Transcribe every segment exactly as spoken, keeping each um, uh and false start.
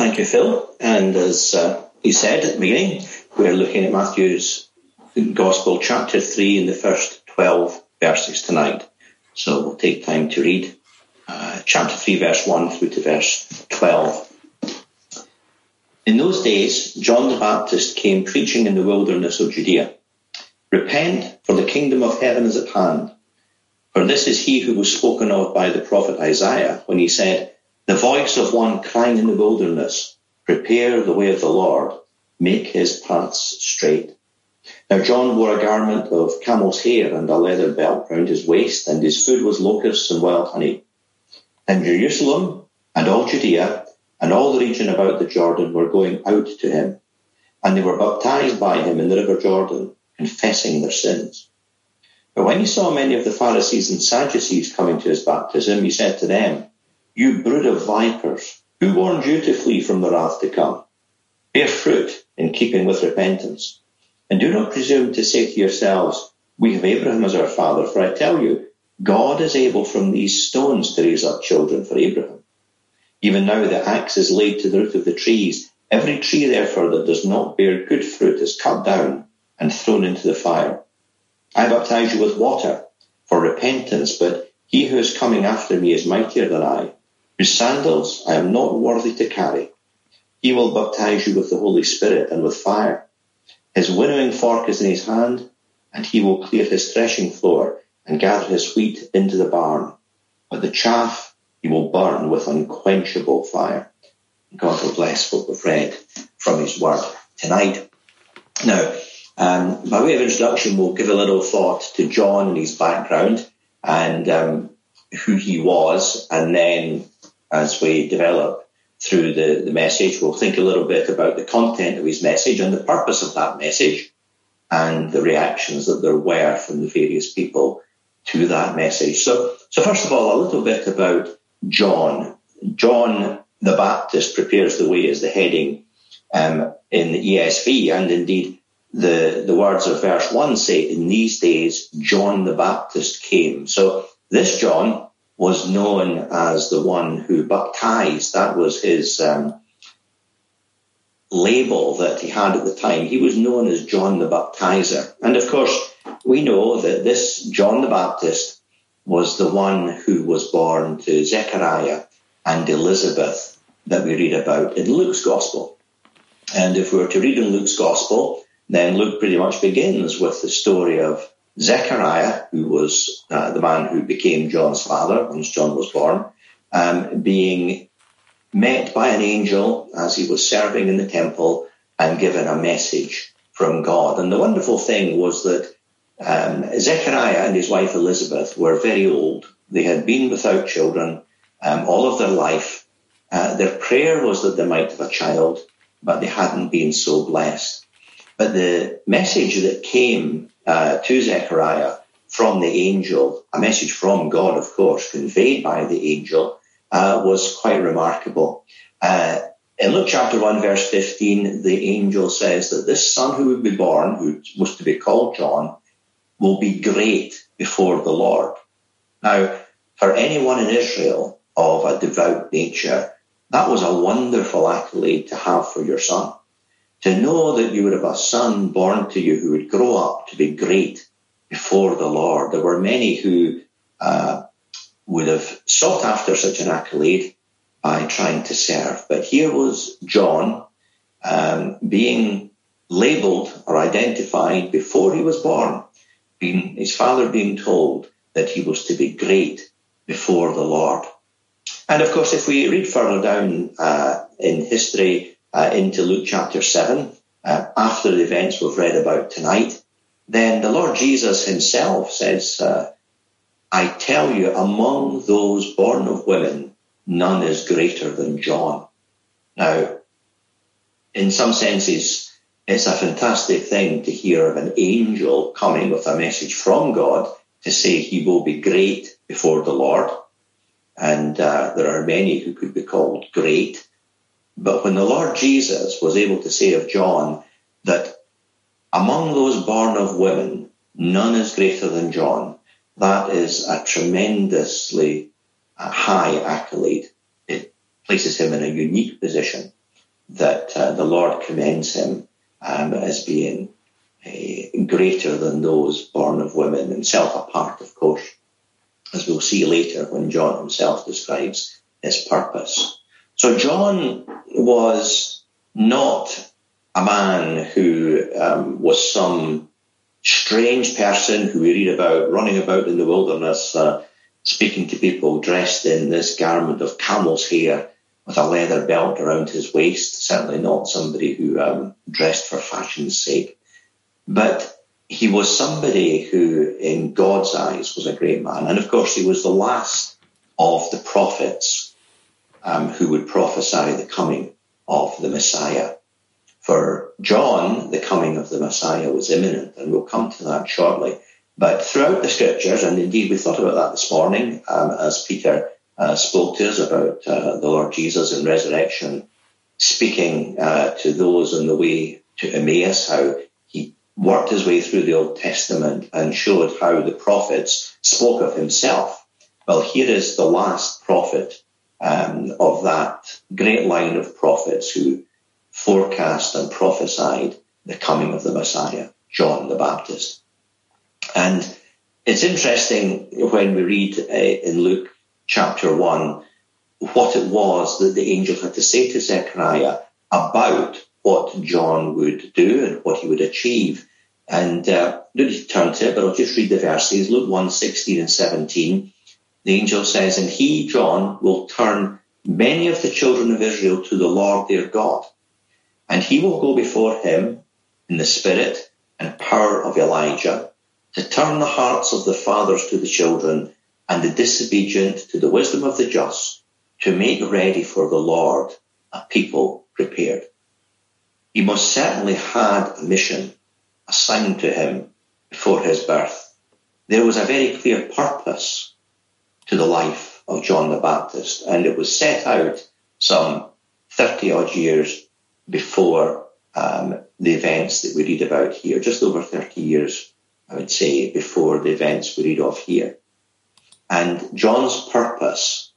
thank you, Phil. And as uh, you said at the beginning, we're looking at Matthew's Gospel, chapter three, in the first twelve verses tonight. So we'll take time to read uh, chapter three, verse one through to verse twelve. In those days, John the Baptist came preaching in the wilderness of Judea. Repent, for the kingdom of heaven is at hand. For this is he who was spoken of by the prophet Isaiah when he said, the voice of one crying in the wilderness, prepare the way of the Lord, make his paths straight. Now John wore a garment of camel's hair and a leather belt round his waist, and his food was locusts and wild honey. And Jerusalem and all Judea and all the region about the Jordan were going out to him, and they were baptized by him in the river Jordan, confessing their sins. But when he saw many of the Pharisees and Sadducees coming to his baptism, he said to them, you brood of vipers, who warned you to flee from the wrath to come? Bear fruit in keeping with repentance. And do not presume to say to yourselves, we have Abraham as our father, for I tell you, God is able from these stones to raise up children for Abraham. Even now the axe is laid to the root of the trees. Every tree, therefore, that does not bear good fruit is cut down and thrown into the fire. I baptize you with water for repentance, but he who is coming after me is mightier than I, whose sandals I am not worthy to carry. He will baptize you with the Holy Spirit and with fire. His winnowing fork is in his hand, and he will clear his threshing floor and gather his wheat into the barn. But the chaff he will burn with unquenchable fire. God will bless what we've read from his word tonight. Now, um, by way of introduction, we'll give a little thought to John and his background and um, who he was. And then as we develop through the, the message, we'll think a little bit about the content of his message and the purpose of that message and the reactions that there were from the various people to that message. So, so first of all, a little bit about John. John the Baptist prepares the way as the heading um, in the E S V, and indeed the, the words of verse one say, in these days John the Baptist came. So this John was known as the one who baptized. That was his um, label that he had at the time. He was known as John the Baptizer. And of course, we know that this John the Baptist was the one who was born to Zechariah and Elizabeth that we read about in Luke's Gospel. And if we were to read in Luke's Gospel, then Luke pretty much begins with the story of Zechariah, who was uh, the man who became John's father once John was born, um, being met by an angel as he was serving in the temple and given a message from God. And the wonderful thing was that um, Zechariah and his wife Elizabeth were very old. They had been without children um, all of their life. Uh, their prayer was that they might have a child, but they hadn't been so blessed. But the message that came uh, to Zechariah from the angel, a message from God, of course, conveyed by the angel, uh, was quite remarkable. Uh, in Luke chapter one, verse fifteen, the angel says that this son who would be born, who was to be called John, will be great before the Lord. Now, for anyone in Israel of a devout nature, that was a wonderful accolade to have for your son. To know that you would have a son born to you who would grow up to be great before the Lord. There were many who uh, would have sought after such an accolade by trying to serve. But here was John um, being labeled or identified before he was born, being, his father being told that he was to be great before the Lord. And of course, if we read further down uh, in history uh, into Luke chapter seven, uh, after the events we've read about tonight, then the Lord Jesus himself says, uh, I tell you, among those born of women, none is greater than John. Now, in some senses, it's a fantastic thing to hear of an angel coming with a message from God to say he will be great before the Lord. And uh, there are many who could be called great. But when the Lord Jesus was able to say of John that among those born of women, none is greater than John, that is a tremendously uh, high accolade. It places him in a unique position that uh, the Lord commends him um, as being uh, greater than those born of women, himself apart, of course, as we'll see later when John himself describes his purpose. So John was not a man who um, was some strange person who we read about running about in the wilderness, uh, speaking to people dressed in this garment of camel's hair with a leather belt around his waist. Certainly not somebody who um, dressed for fashion's sake. But he was somebody who, in God's eyes, was a great man. And of course, he was the last of the prophets um, who would prophesy the coming of the Messiah. For John, the coming of the Messiah was imminent, and we'll come to that shortly. But throughout the scriptures, and indeed we thought about that this morning um, as Peter uh, spoke to us about uh, the Lord Jesus in resurrection, speaking uh, to those on the way to Emmaus, how he worked his way through the Old Testament and showed how the prophets spoke of himself. Well, here is the last prophet um, of that great line of prophets who forecast and prophesied the coming of the Messiah, John the Baptist. And it's interesting when we read uh, in Luke chapter one what it was that the angel had to say to Zechariah about what John would do and what he would achieve. And uh, I don't need to turn to it, but I'll just read the verses. Luke one, sixteen and seventeen. The angel says, "And he, John, will turn many of the children of Israel to the Lord their God. And he will go before him in the spirit and power of Elijah, to turn the hearts of the fathers to the children and the disobedient to the wisdom of the just, to make ready for the Lord a people prepared." He most certainly had a mission assigned to him before his birth. There was a very clear purpose to the life of John the Baptist, and it was set out some thirty odd years before um, the events that we read about here, just over thirty years, I would say, before the events we read of here. And John's purpose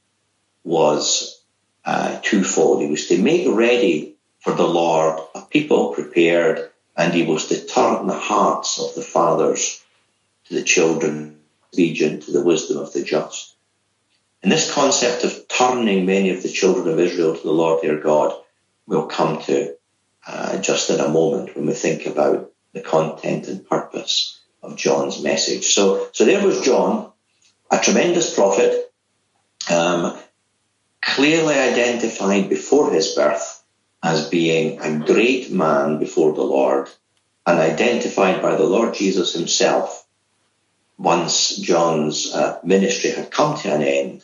was uh, twofold. He was to make ready for the Lord a people prepared, and he was to turn the hearts of the fathers to the children, obedient to the wisdom of the just. And this concept of turning many of the children of Israel to the Lord their God we'll come to uh, just in a moment when we think about the content and purpose of John's message. So, so there was John, a tremendous prophet, um, clearly identified before his birth as being a great man before the Lord, and identified by the Lord Jesus himself once John's uh, ministry had come to an end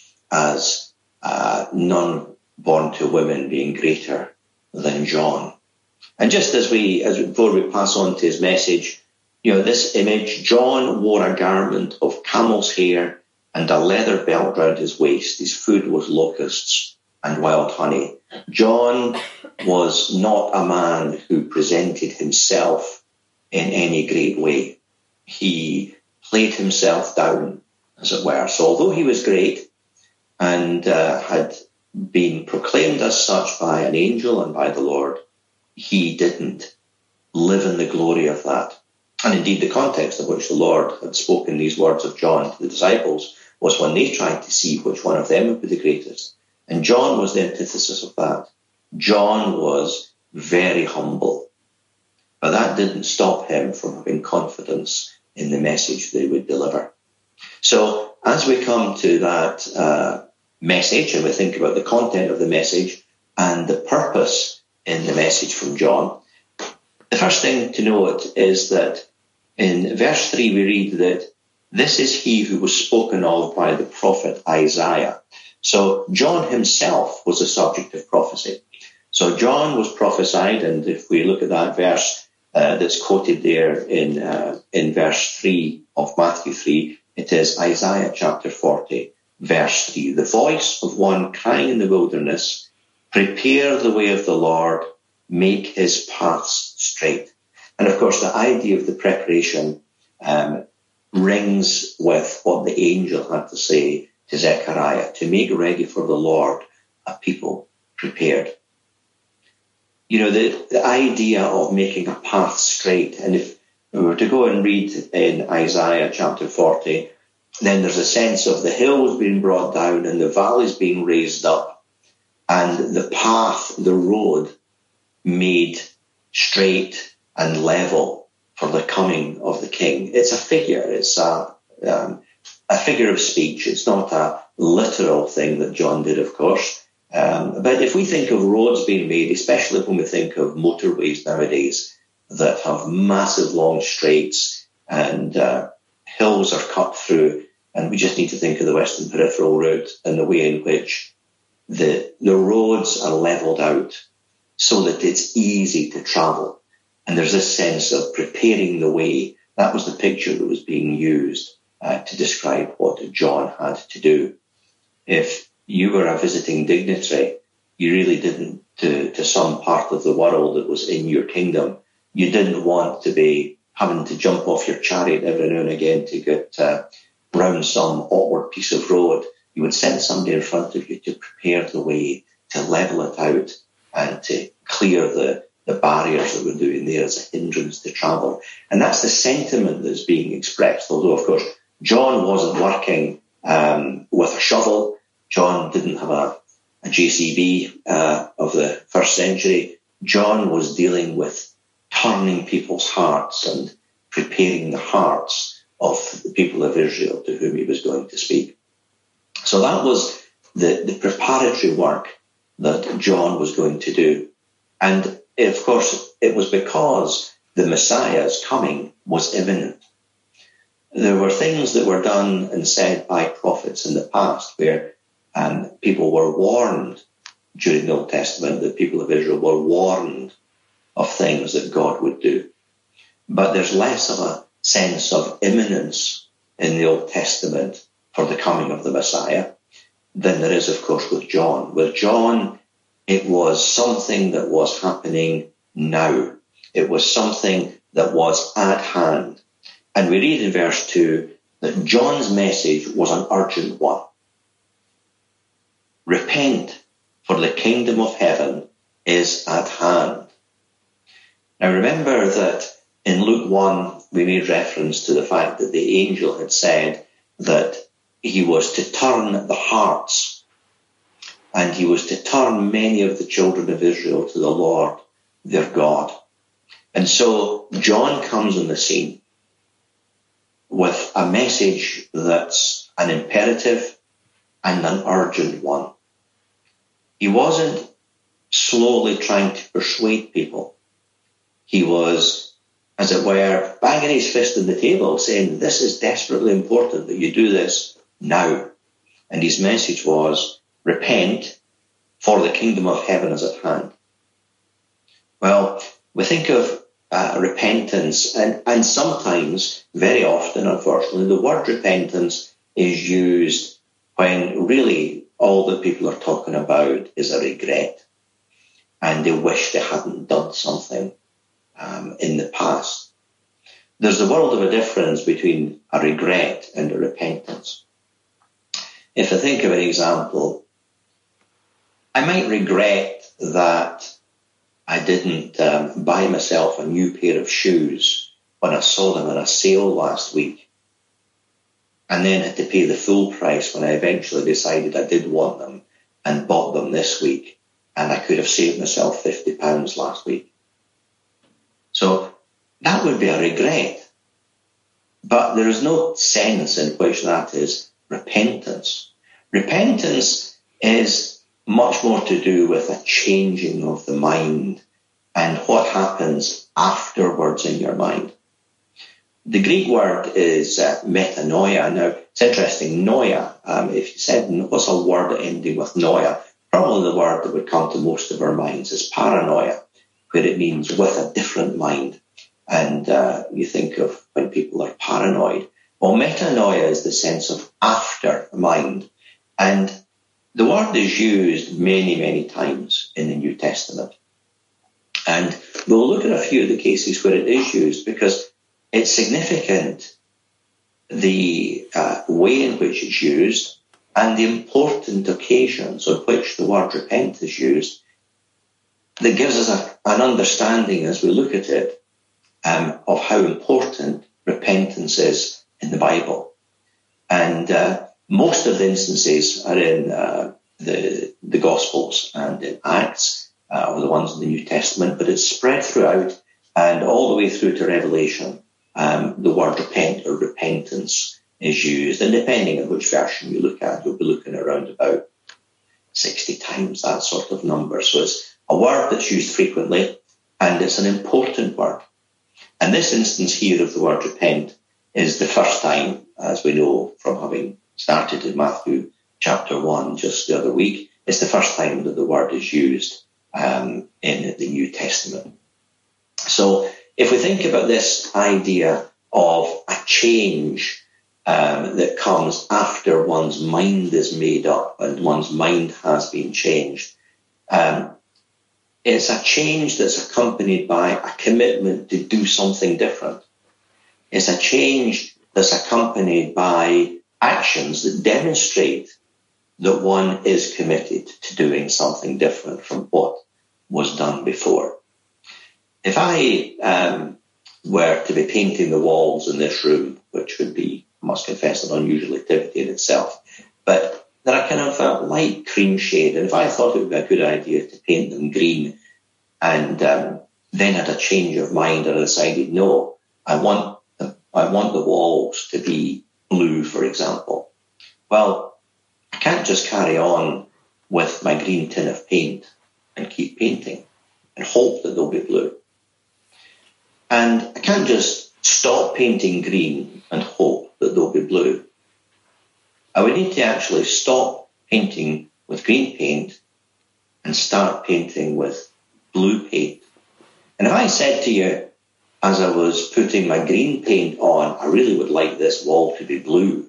as uh, none born to women being greater than John. And just as we, as before we pass on to his message, you know, this image, John wore a garment of camel's hair and a leather belt round his waist. His food was locusts and wild honey. John was not a man who presented himself in any great way. He played himself down, as it were. So although he was great and uh, had been proclaimed as such by an angel and by the Lord, he didn't live in the glory of that. And indeed, the context in which the Lord had spoken these words of John to the disciples was when they tried to see which one of them would be the greatest. And John was the antithesis of that. John was very humble. But that didn't stop him from having confidence in the message they would deliver. So as we come to that uh, message and we think about the content of the message and the purpose in the message from John, the first thing to note is that in verse three we read that this is he who was spoken of by the prophet Isaiah. So John himself was a subject of prophecy. So John was prophesied, and if we look at that verse uh, that's quoted there in uh, in verse three of Matthew three, it is Isaiah chapter forty, verse three. The voice of one crying in the wilderness, prepare the way of the Lord, make his paths straight. And of course, the idea of the preparation um, rings with what the angel had to say to Zechariah, to make ready for the Lord a people prepared. you know, the, the idea of making a path straight. And if we were to go and read in Isaiah chapter forty, then there's a sense of the hills being brought down and the valleys being raised up, and the path, the road, made straight and level for the coming of the King. It's a figure. It's a, um, a figure of speech. It's not a literal thing that John did, of course. Um, but if we think of roads being made, especially when we think of motorways nowadays that have massive long straights and uh, hills are cut through, and we just need to think of the Western Peripheral route and the way in which the the roads are levelled out so that it's easy to travel. And there's this sense of preparing the way. That was the picture that was being used uh, to describe what John had to do. If you were a visiting dignitary, you really didn't, to, to some part of the world that was in your kingdom, you didn't want to be having to jump off your chariot every now and again to get uh, round some awkward piece of road. You would send somebody in front of you to prepare the way, to level it out, and to clear the, the barriers that were doing there as a hindrance to travel. And that's the sentiment that's being expressed, although, of course, John wasn't working um, with a shovel. John didn't have a, a J C B uh, of the first century. John was dealing with turning people's hearts and preparing the hearts of the people of Israel to whom he was going to speak. So that was the, the preparatory work that John was going to do. And of course, it was because the Messiah's coming was imminent. There were things that were done and said by prophets in the past where um, people were warned during the Old Testament, the people of Israel were warned of things that God would do. But there's less of a sense of imminence in the Old Testament for the coming of the Messiah than there is, of course, with John. With John, it was something that was happening now. It was something that was at hand. And we read in verse two that John's message was an urgent one. Repent, for the kingdom of heaven is at hand. Now remember that in Luke one, we made reference to the fact that the angel had said that he was to turn the hearts, and he was to turn many of the children of Israel to the Lord, their God. And so John comes on the scene with a message that's an imperative and an urgent one. He wasn't slowly trying to persuade people. He was, as it were, banging his fist on the table, saying, this is desperately important that you do this now. And his message was, repent, for the kingdom of heaven is at hand. Well, we think of uh, repentance, and, and sometimes, very often, unfortunately, the word repentance is used when really all that people are talking about is a regret, and they wish they hadn't done something um, in the past. There's a world of a difference between a regret and a repentance. If I think of an example, I might regret that I didn't um, buy myself a new pair of shoes when I saw them in a sale last week, and then had to pay the full price when I eventually decided I did want them and bought them this week, and I could have saved myself fifty pounds last week. So that would be a regret. But there is no sense in which that is repentance. Repentance is much more to do with a changing of the mind and what happens afterwards in your mind. The Greek word is uh, metanoia. Now, it's interesting, noia. Um, if you said, what's a word ending with noia? Probably the word that would come to most of our minds is paranoia, where it means with a different mind. And uh, you think of when people are paranoid. Well, metanoia is the sense of after mind. And the word is used many, many times in the New Testament. And we'll look at a few of the cases where it is used because it's significant, the uh, way in which it's used and the important occasions on which the word repent is used. that gives us a, an understanding as we look at it um, of how important repentance is in the Bible. And uh, most of the instances are in uh, the, the Gospels and in Acts, uh, or the ones in the New Testament, but it's spread throughout and all the way through to Revelation. Um, the word repent or repentance is used, and depending on which version you look at, you'll be looking around about sixty times, that sort of number. So it's a word that's used frequently, and it's an important word. And this instance here of the word repent is the first time, as we know from having started in Matthew chapter one just the other week, it's the first time that the word is used um, in the New Testament. So if we think about this idea of a change um, that comes after one's mind is made up and one's mind has been changed, um, it's a change that's accompanied by a commitment to do something different. It's a change that's accompanied by actions that demonstrate that one is committed to doing something different from what was done before. If I um, were to be painting the walls in this room, which would be, I must confess, an unusual activity in itself, but they're a kind of a light cream shade, and if I thought it would be a good idea to paint them green and um, then had a change of mind and decided, no, I want the, I want the walls to be blue, for example. Well, I can't just carry on with my green tin of paint and keep painting and hope that they'll be blue. And I can't just stop painting green and hope that they'll be blue. I would need to actually stop painting with green paint and start painting with blue paint. And if I said to you, as I was putting my green paint on, I really would like this wall to be blue,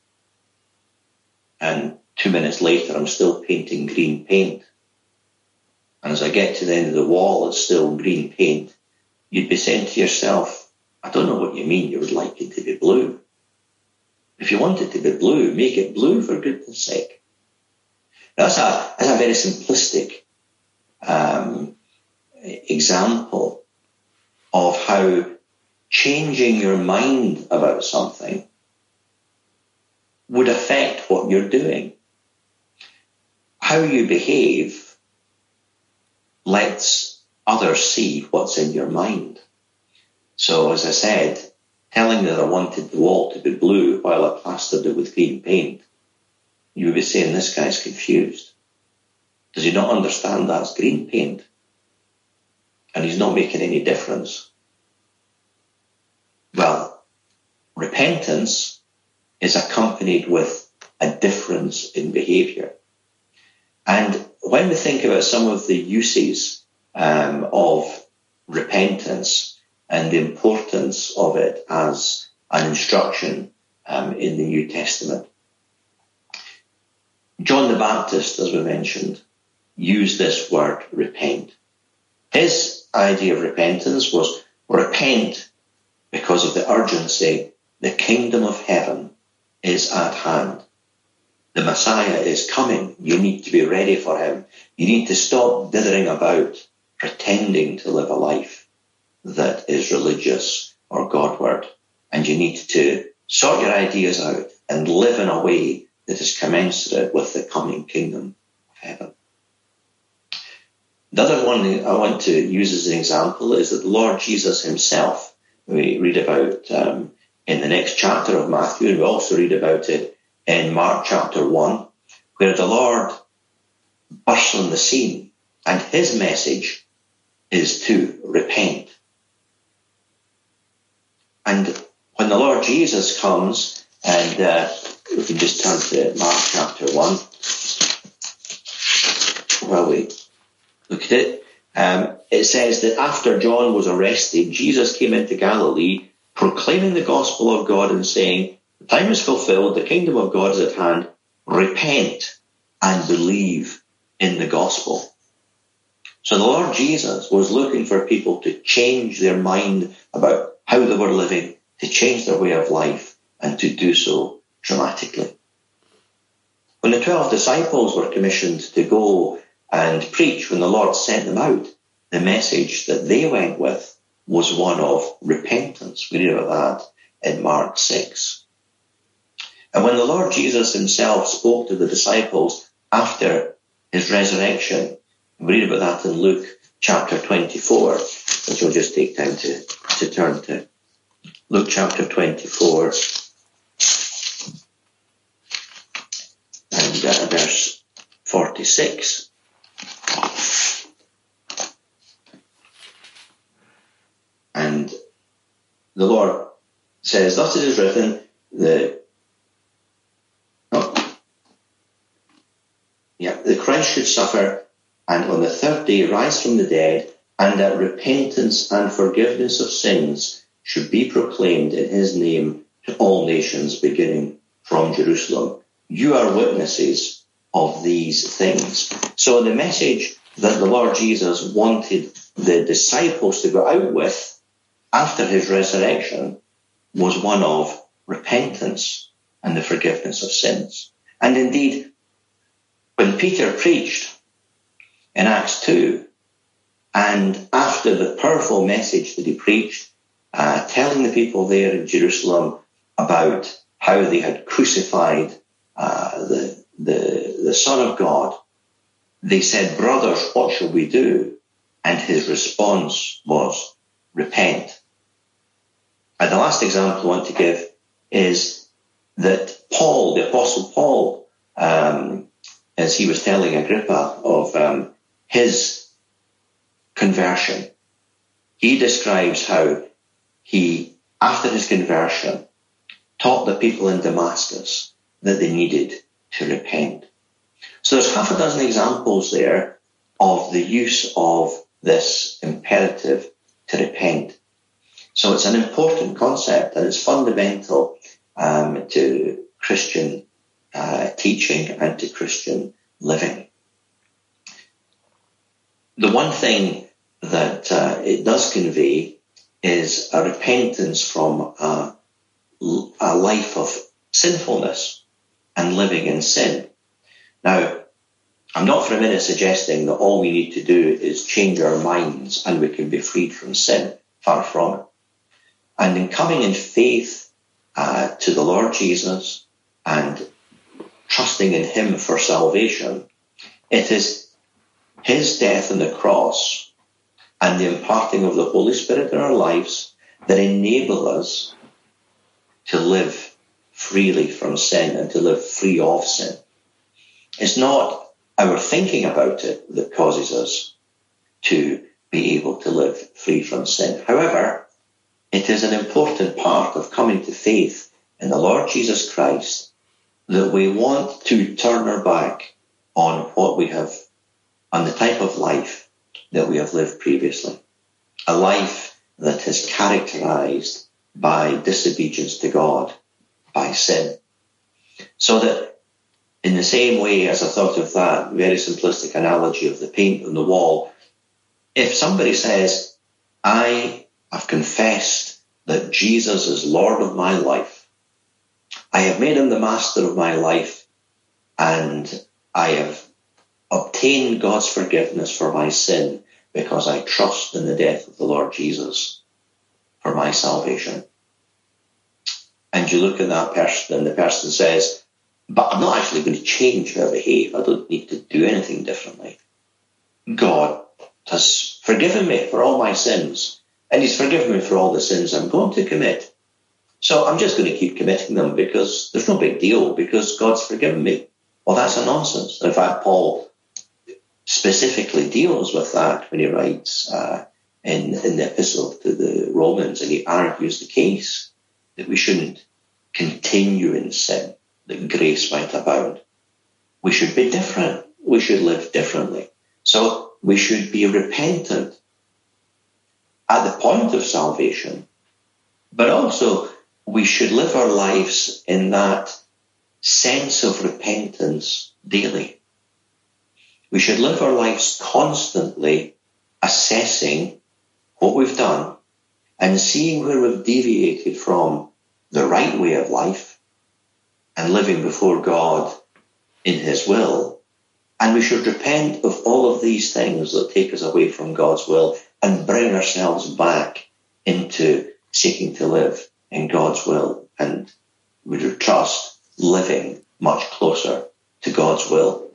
and two minutes later I'm still painting green paint, and as I get to the end of the wall it's still green paint, you'd be saying to yourself, I don't know what you mean you would like it to be blue. If you want it to be blue, make it blue, for goodness sake. Now, that's a, that's a very simplistic um, example of how changing your mind about something would affect what you're doing. How you behave lets others see what's in your mind. So, as I said, telling that I wanted the wall to be blue while I plastered it with green paint, you would be saying, this guy's confused. Does he not understand that's green paint? And he's not making any difference. Well, repentance is accompanied with a difference in behaviour. And when we think about some of the uses um, of repentance and the importance of it as an instruction um, in the New Testament, John the Baptist, as we mentioned, used this word repent. His idea of repentance was repent because of the urgency. The kingdom of heaven is at hand. The Messiah is coming. You need to be ready for him. You need to stop dithering about, pretending to live a life that is religious or Godward. And you need to sort your ideas out and live in a way that is commensurate with the coming kingdom of heaven. The other one I want to use as an example is that the Lord Jesus himself, we read about um, in the next chapter of Matthew, and we also read about it in Mark chapter one, where the Lord bursts on the scene and his message is to repent. And when the Lord Jesus comes, and uh, we can just turn to Mark chapter one, while we look at it, um, it says that after John was arrested, Jesus came into Galilee, proclaiming the gospel of God and saying, the time is fulfilled, the kingdom of God is at hand, repent and believe in the gospel. So the Lord Jesus was looking for people to change their mind about how they were living, to change their way of life, and to do so dramatically. When the twelve disciples were commissioned to go and preach, when the Lord sent them out, the message that they went with was one of repentance. We read about that in Mark six. And when the Lord Jesus himself spoke to the disciples after his resurrection, we read about that in Luke chapter twenty-four, which we'll just take time to, to turn to. Luke chapter twenty-four and uh, verse forty-six. And the Lord says, thus it is written, the, oh, yeah, the Christ should suffer and on the third day rise from the dead, and that repentance and forgiveness of sins should be proclaimed in his name to all nations, beginning from Jerusalem. You are witnesses of these things. So the message that the Lord Jesus wanted the disciples to go out with after his resurrection was one of repentance and the forgiveness of sins. And indeed, when Peter preached in Acts two, and after the powerful message that he preached, uh, telling the people there in Jerusalem about how they had crucified uh, the, the, the Son of God, they said, brothers, what shall we do? And his response was, repent. And the last example I want to give is that Paul, the Apostle Paul, um, as he was telling Agrippa of um, his conversion, he describes how he, after his conversion, taught the people in Damascus that they needed to repent. So there's half a dozen examples there of the use of this imperative to repent. So it's an important concept, and it's fundamental um, to Christian uh, teaching and to Christian living. The one thing that uh, it does convey is a repentance from a, a life of sinfulness and living in sin. Now, I'm not for a minute suggesting that all we need to do is change our minds and we can be freed from sin. Far from it. And in coming in faith uh, to the Lord Jesus and trusting in him for salvation, it is his death on the cross and the imparting of the Holy Spirit in our lives that enable us to live freely from sin and to live free of sin. It's not our thinking about it that causes us to be able to live free from sin. However, it is an important part of coming to faith in the Lord Jesus Christ that we want to turn our back on what we have, on the type of life that we have lived previously. A life that is characterized by disobedience to God, by sin. So that in the same way as I thought of that very simplistic analogy of the paint on the wall, if somebody says, I have confessed that Jesus is Lord of my life, I have made him the master of my life, and I have obtained God's forgiveness for my sin because I trust in the death of the Lord Jesus for my salvation. And you look at that person and the person says, but I'm not actually going to change how I behave. I don't need to do anything differently. God has forgiven me for all my sins, and he's forgiven me for all the sins I'm going to commit. So I'm just going to keep committing them because there's no big deal, because God's forgiven me. Well, that's a nonsense. In fact, Paul specifically deals with that when he writes uh, in, in the epistle to the Romans, and he argues the case that we shouldn't continue in sin, that grace might abound. We should be different. We should live differently. So we should be repentant at the point of salvation, but also we should live our lives in that sense of repentance daily. We should live our lives constantly assessing what we've done and seeing where we've deviated from the right way of life and living before God in his will, And we should repent of all of these things that take us away from God's will and bring ourselves back into seeking to live in God's will, and we would trust living much closer to God's will.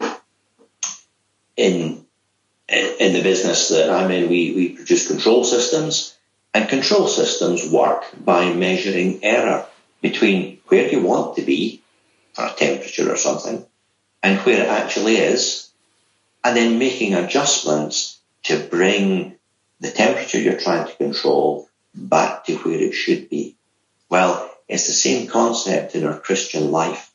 In in the business that I'm in, we, we produce control systems, and control systems work by measuring error between where you want to be for a temperature or something and where it actually is, and then making adjustments to bring the temperature you're trying to control back to where it should be. Well, it's the same concept in our Christian life.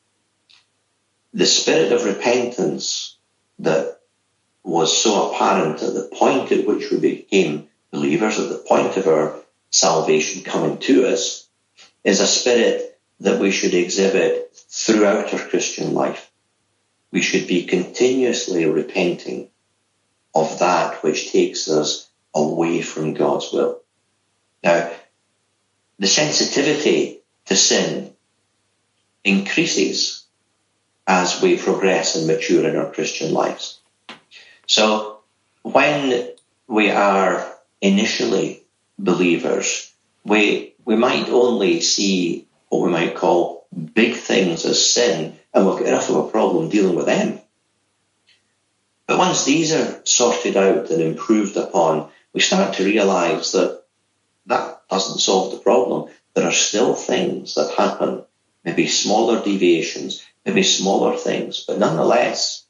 The spirit of repentance that was so apparent at the point at which we became believers, at the point of our salvation coming to us, is a spirit that we should exhibit throughout our Christian life. We should be continuously repenting of that which takes us away from God's will. Now, the sensitivity to sin increases as we progress and mature in our Christian lives. So when we are initially believers, we we might only see what we might call big things as sin, and we've got enough of a problem dealing with them. But once these are sorted out and improved upon, we start to realise that that doesn't solve the problem. There are still things that happen, maybe smaller deviations, maybe smaller things, but nonetheless,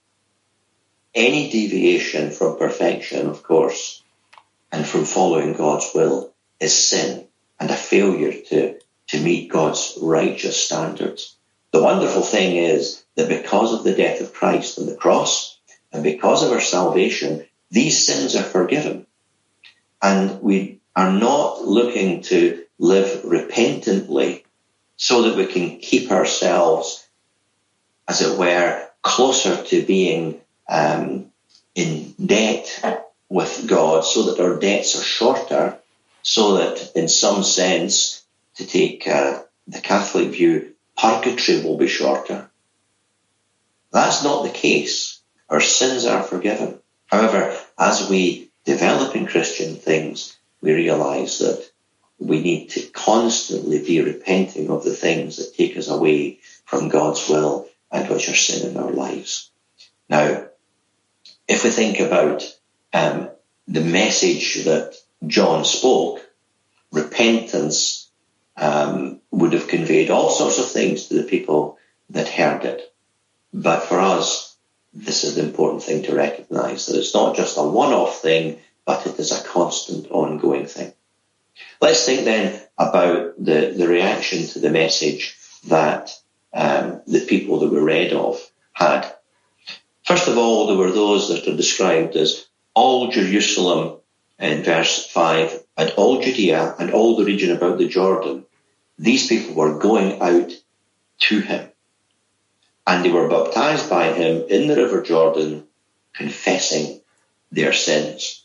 any deviation from perfection, of course, and from following God's will is sin and a failure to, to meet God's righteous standards. The wonderful thing is that because of the death of Christ on the cross and because of our salvation, these sins are forgiven. And we are not looking to live repentantly so that we can keep ourselves, as it were, closer to being um, in debt with God, so that our debts are shorter, so that in some sense, to take uh, the Catholic view, purgatory will be shorter. That's not the case. Our sins are forgiven. However, as we develop in Christian things, we realise that we need to constantly be repenting of the things that take us away from God's will and which are sin in our lives. Now, if we think about um, the message that John spoke, repentance um, would have conveyed all sorts of things to the people that heard it. But for us, this is the important thing to recognise, that it's not just a one-off thing, but it is a constant, ongoing thing. Let's think then about the, the reaction to the message that um, the people that we read of had. First of all, there were those that are described as all Jerusalem in verse five, and all Judea and all the region about the Jordan. These people were going out to him, and they were baptized by him in the river Jordan, confessing their sins.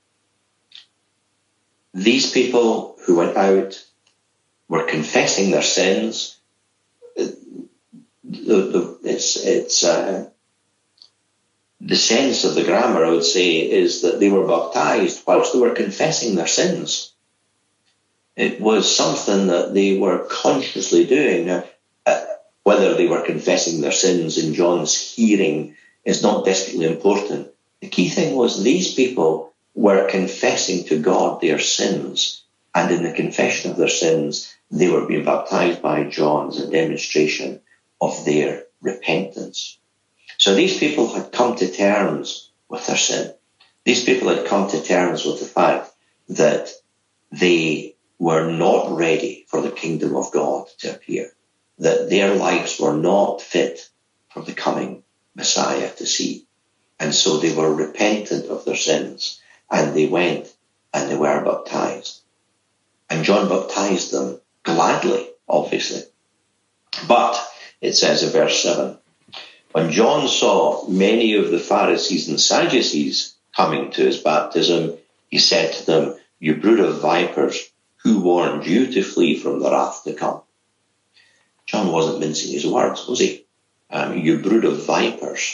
These people who went out were confessing their sins. The, the, it's, it's, uh, the sense of the grammar, I would say, is that they were baptized whilst they were confessing their sins. It was something that they were consciously doing. Now, uh, whether they were confessing their sins in John's hearing is not desperately important. The key thing was these people were confessing to God their sins, and in the confession of their sins, they were being baptized by John as a demonstration of their repentance. So these people had come to terms with their sin. These people had come to terms with the fact that they were not ready for the kingdom of God to appear, that their lives were not fit for the coming Messiah to see. And so they were repentant of their sins, and they went and they were baptized. And John baptized them gladly, obviously. But it says in verse seven, when John saw many of the Pharisees and Sadducees coming to his baptism, he said to them, "You brood of vipers, who warned you to flee from the wrath to come?" John wasn't mincing his words, was he? Um, you brood of vipers.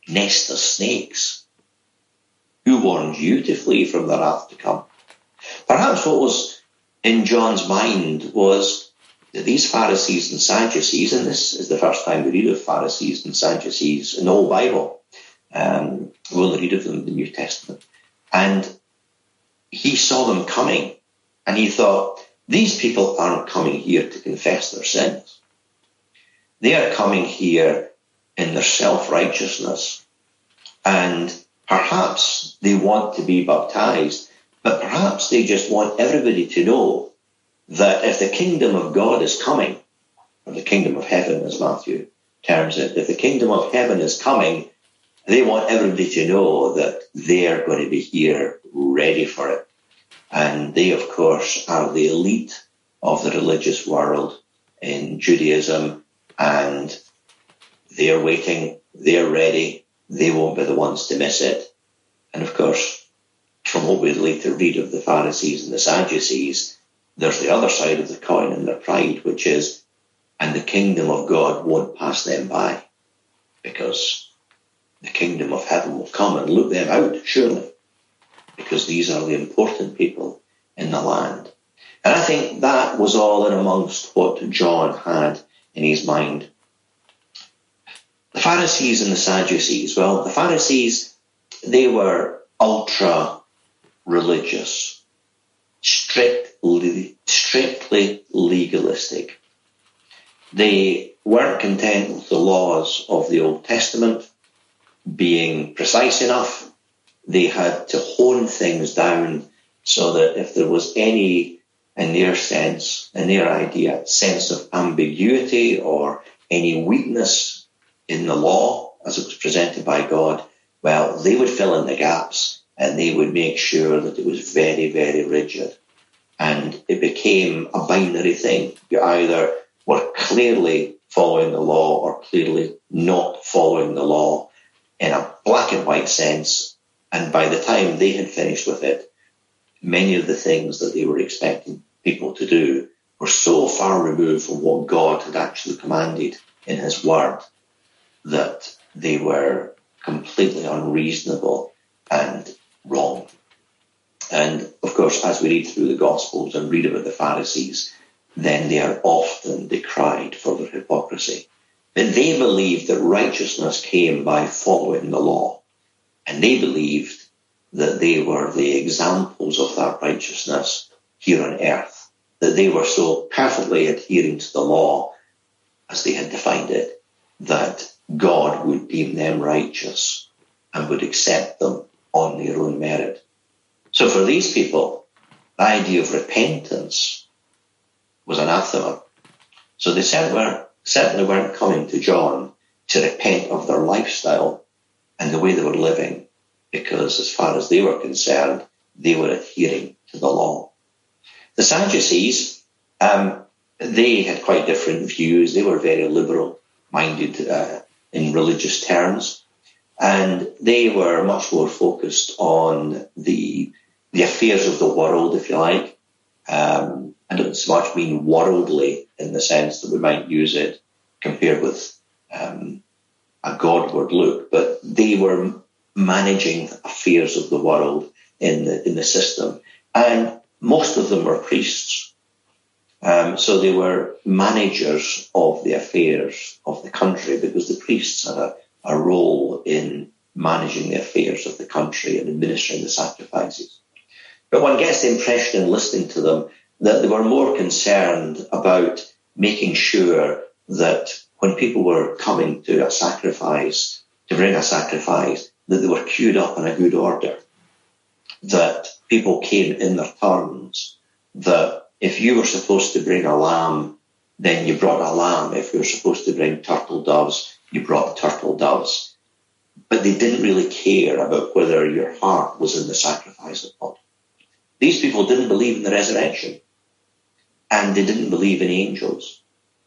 nest of snakes? Who warned you to flee from the wrath to come? Perhaps what was in John's mind was that these Pharisees and Sadducees, and this is the first time we read of Pharisees and Sadducees in the whole Bible, um, we only read of them in the New Testament, and he saw them coming, and he thought, these people aren't coming here to confess their sins. They are coming here in their self-righteousness, and perhaps they want to be baptized, but perhaps they just want everybody to know that if the kingdom of God is coming, or the kingdom of heaven as Matthew terms it, if the kingdom of heaven is coming, they want everybody to know that they're going to be here ready for it. And they, of course, are the elite of the religious world in Judaism, and they're waiting, they're ready, they won't be the ones to miss it. And of course, from what we later read of the Pharisees and the Sadducees, there's the other side of the coin and their pride, which is, and the kingdom of God won't pass them by, because the kingdom of heaven will come and look them out, surely, because these are the important people in the land. And I think that was all in amongst what John had in his mind. The Pharisees and the Sadducees, well, the Pharisees, they were ultra religious, strictly, strictly legalistic. They weren't content with the laws of the Old Testament being precise enough. They had to hone things down so that if there was any, in their sense, in their idea, sense of ambiguity or any weakness in the law as it was presented by God, well, they would fill in the gaps and they would make sure that it was very, very rigid. And it became a binary thing. You either were clearly following the law or clearly not following the law in a black and white sense. And by the time they had finished with it, many of the things that they were expecting people to do were so far removed from what God had actually commanded in his word that they were completely unreasonable and wrong. And of course, as we read through the Gospels and read about the Pharisees, then they are often decried for their hypocrisy. But they believed that righteousness came by following the law. And they believed that they were the examples of that righteousness here on earth, that they were so perfectly adhering to the law as they had defined it, that God would deem them righteous and would accept them on their own merit. So for these people, the idea of repentance was anathema. So they certainly weren't coming to John to repent of their lifestyle and the way they were living, because as far as they were concerned, they were adhering to the law. The Sadducees, um, they had quite different views. They were very liberal-minded uh, in religious terms, and they were much more focused on the the affairs of the world, if you like. Um, I don't so much mean worldly in the sense that we might use it compared with um, a Godward look, but they were managing affairs of the world in the in the system, and most of them were priests. Um, so they were managers of the affairs of the country, because the priests had a, a role in managing the affairs of the country and administering the sacrifices. But one gets the impression in listening to them that they were more concerned about making sure that when people were coming to a sacrifice, to bring a sacrifice, that they were queued up in a good order, that people came in their turns, that if you were supposed to bring a lamb, then you brought a lamb. If you were supposed to bring turtle doves, you brought turtle doves. But they didn't really care about whether your heart was in the sacrifice or not. These people didn't believe in the resurrection, and they didn't believe in angels.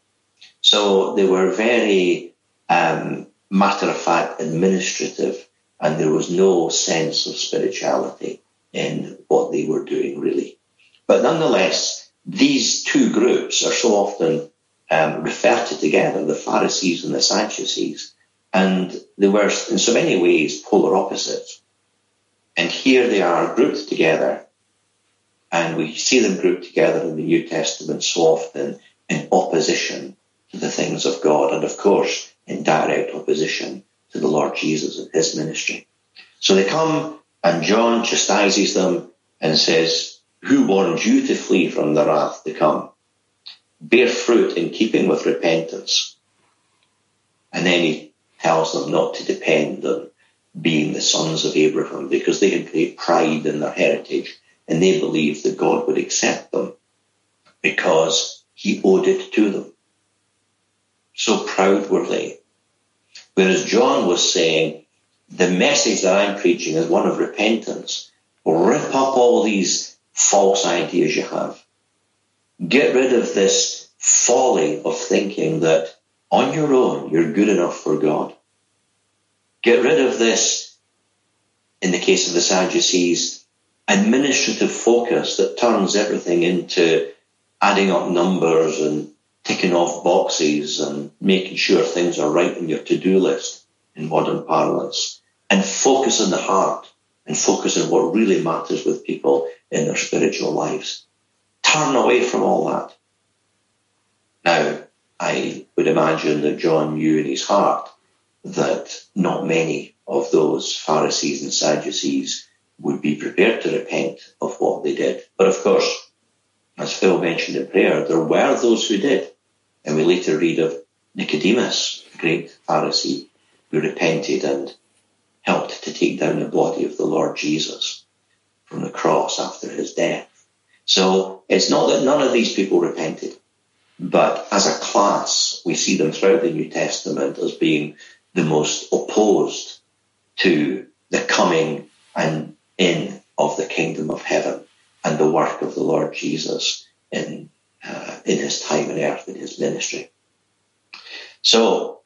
So they were very um, matter-of-fact, administrative, and there was no sense of spirituality in what they were doing, really. But nonetheless, these two groups are so often um, referred to together, the Pharisees and the Sadducees, And they were in so many ways polar opposites. And here they are grouped together. And we see them grouped together in the New Testament so often in opposition to the things of God. And of course, in direct opposition to the Lord Jesus and his ministry. So they come and John chastises them and says, who warned you to flee from the wrath to come? Bear fruit in keeping with repentance. And then he tells them not to depend on being the sons of Abraham because they had great pride in their heritage and they believed that God would accept them because he owed it to them. So proud were they. Whereas John was saying, the message that I'm preaching is one of repentance. Rip up all these false ideas you have. Get rid of this folly of thinking that on your own you're good enough for God. Get rid of this, in the case of the Sadducees, administrative focus that turns everything into adding up numbers and ticking off boxes and making sure things are right on your to-do list in modern parlance, and focus on the heart and focus on what really matters with people in their spiritual lives. Turn away from all that. Now, I would imagine that John knew in his heart that not many of those Pharisees and Sadducees would be prepared to repent of what they did. But of course, as Phil mentioned in prayer, there were those who did. And we later read of Nicodemus, the great Pharisee, who repented and helped to take down the body of the Lord Jesus from the cross after his death. So it's not that none of these people repented, but as a class, we see them throughout the New Testament as being the most opposed to the coming and in of the kingdom of heaven and the work of the Lord Jesus in uh, in his time on earth, in his ministry. So,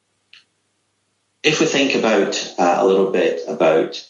if we think about uh, a little bit about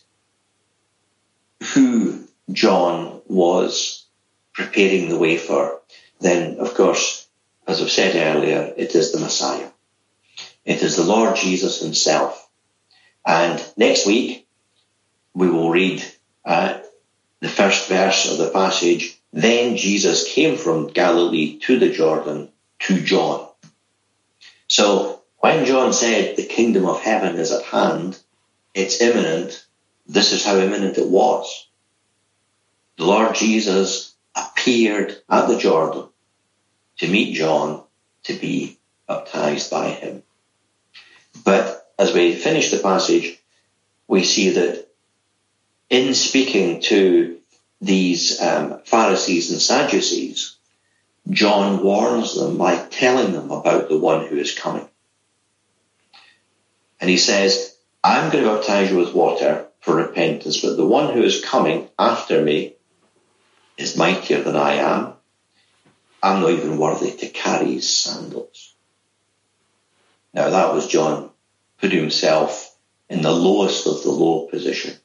who John was preparing the way for, then of course, as I've said earlier, it is the Messiah. It is the Lord Jesus himself. And next week, we will read uh, the first verse of the passage. Then Jesus came from Galilee to the Jordan to John. So when John said the kingdom of heaven is at hand, it's imminent, this is how imminent it was. The Lord Jesus appeared at the Jordan to meet John, to be baptized by him. But as we finish the passage, we see that in speaking to these um, Pharisees and Sadducees, John warns them by telling them about the one who is coming. And he says, I'm going to baptize you with water for repentance, but the one who is coming after me is mightier than I am. I'm not even worthy to carry his sandals. Now that was John putting himself in the lowest of the low position.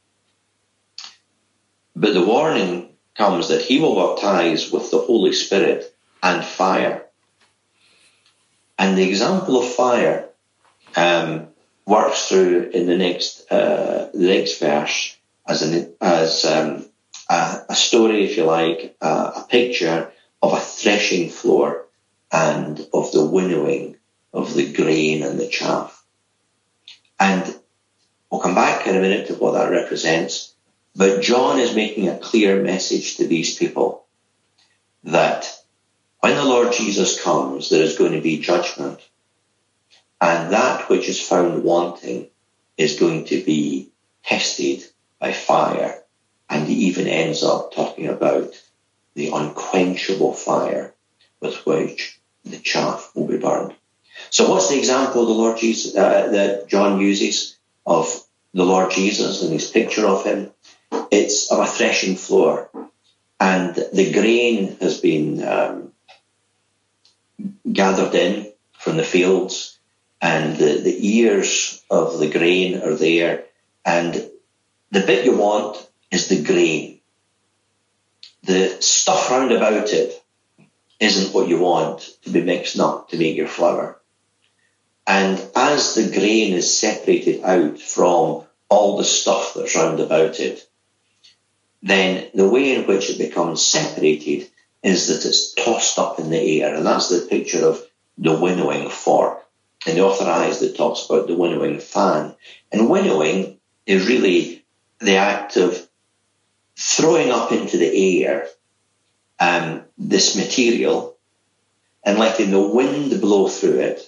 But the warning comes that he will baptize with the Holy Spirit and fire. And the example of fire um, works through in the next uh, the next verse as an as um, a, a story, if you like, uh, a picture of a threshing floor and of the winnowing of the grain and the chaff. And we'll come back in a minute to what that represents. But John is making a clear message to these people that when the Lord Jesus comes, there is going to be judgment. And that which is found wanting is going to be tested by fire. And he even ends up talking about the unquenchable fire with which the chaff will be burned. So what's the example the Lord Jesus, uh, that John uses of the Lord Jesus and his picture of him? It's of a threshing floor, and the grain has been um, gathered in from the fields, and the, the ears of the grain are there, and the bit you want is the grain. The stuff round about it isn't what you want to be mixed up to make your flour. And as the grain is separated out from all the stuff that's round about it, then the way in which it becomes separated is that it's tossed up in the air. And that's the picture of the winnowing fork. And the authorized that talks about the winnowing fan. And winnowing is really the act of throwing up into the air um, this material and letting the wind blow through it.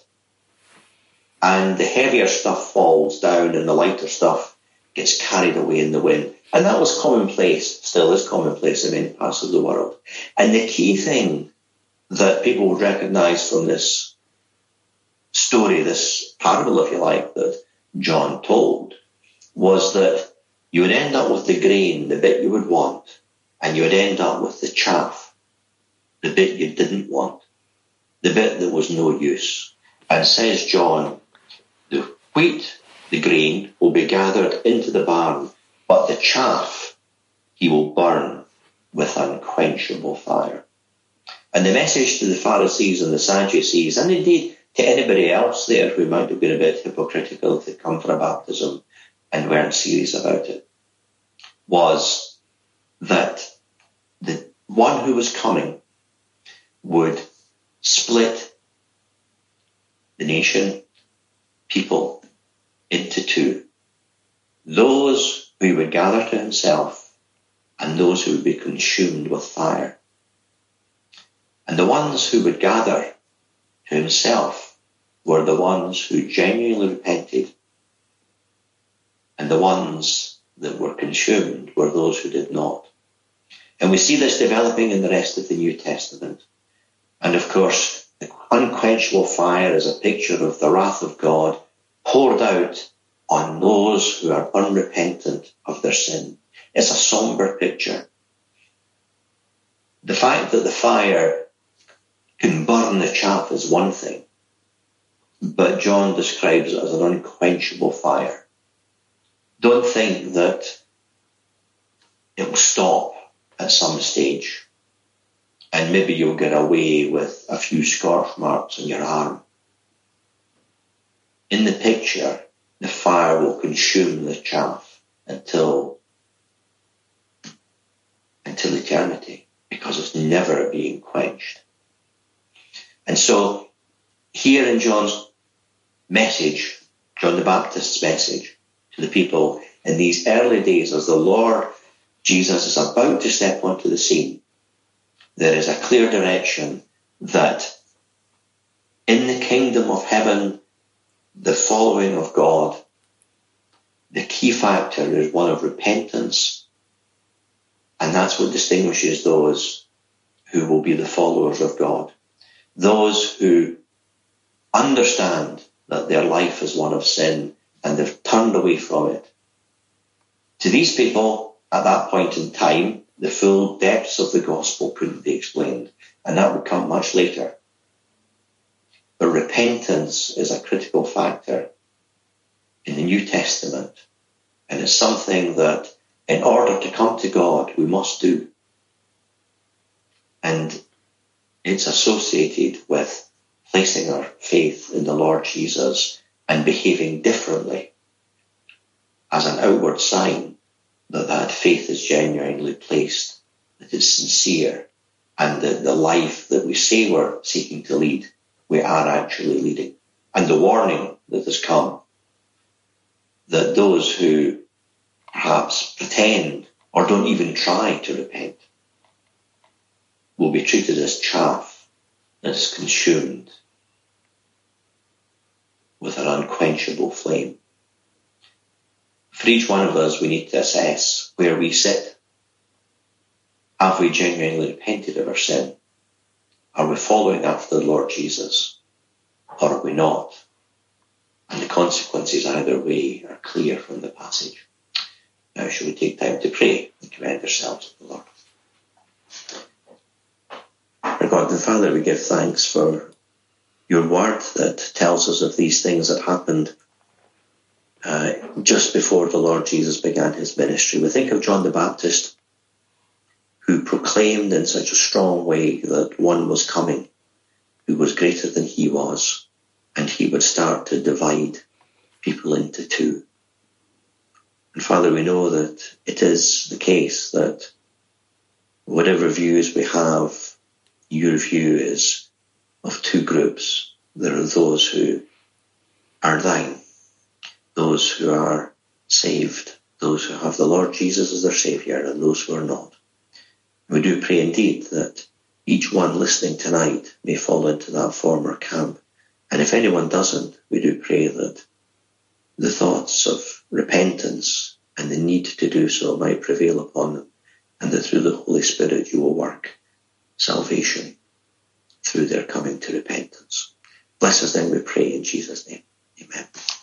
And the heavier stuff falls down and the lighter stuff gets carried away in the wind. And that was commonplace, still is commonplace in many parts of the world. And the key thing that people would recognize from this story, this parable, if you like, that John told, was that you would end up with the grain, the bit you would want, and you would end up with the chaff, the bit you didn't want, the bit that was no use. And says John, the wheat, the grain, will be gathered into the barn, but the chaff he will burn with unquenchable fire. And the message to the Pharisees and the Sadducees, and indeed to anybody else there who might have been a bit hypocritical to come for a baptism and weren't serious about it, was that the one who was coming would split the nation, people, into two. Those who would gather to himself and those who would be consumed with fire. And the ones who would gather to himself were the ones who genuinely repented, and the ones that were consumed were those who did not. And we see this developing in the rest of the New Testament. And of course, the unquenchable fire is a picture of the wrath of God poured out on those who are unrepentant of their sin. It's a somber picture. The fact that the fire can burn the chaff is one thing, but John describes it as an unquenchable fire. Don't think that it will stop at some stage and maybe you'll get away with a few scorch marks on your arm. In the picture, the fire will consume the chaff until, until eternity, because it's never being quenched. And so, here in John's message, John the Baptist's message to the people in these early days as the Lord Jesus is about to step onto the scene, there is a clear direction that in the kingdom of heaven, the following of God, the key factor is one of repentance, and that's what distinguishes those who will be the followers of God. Those who understand that their life is one of sin and they've turned away from it. To these people, at that point in time, the full depths of the gospel couldn't be explained, and that would come much later. But repentance is a critical factor in the New Testament, and it's something that in order to come to God, we must do. And it's associated with placing our faith in the Lord Jesus and behaving differently as an outward sign that that faith is genuinely placed, that it's sincere, and that the life that we say we're seeking to lead, we are actually leading. And the warning that has come, that those who perhaps pretend or don't even try to repent will be treated as chaff that is consumed with an unquenchable flame. For each one of us, we need to assess where we sit. Have we genuinely repented of our sin? Are we following after the Lord Jesus? Or are we not? And the consequences either way are clear from the passage. Now shall we take time to pray and commend ourselves to the Lord. Our God and Father, we give thanks for your word that tells us of these things that happened uh, just before the Lord Jesus began his ministry. We think of John the Baptist, who proclaimed in such a strong way that one was coming who was greater than he was. and he would start to divide people into two. And Father, we know that it is the case that whatever views we have, your view is of two groups. There are those who are thine, those who are saved, those who have the Lord Jesus as their Saviour, and those who are not. We do pray indeed that each one listening tonight may fall into that former camp. And if anyone doesn't, we do pray that the thoughts of repentance and the need to do so might prevail upon them, and that through the Holy Spirit you will work salvation through their coming to repentance. Bless us then, we pray, in Jesus' name. Amen.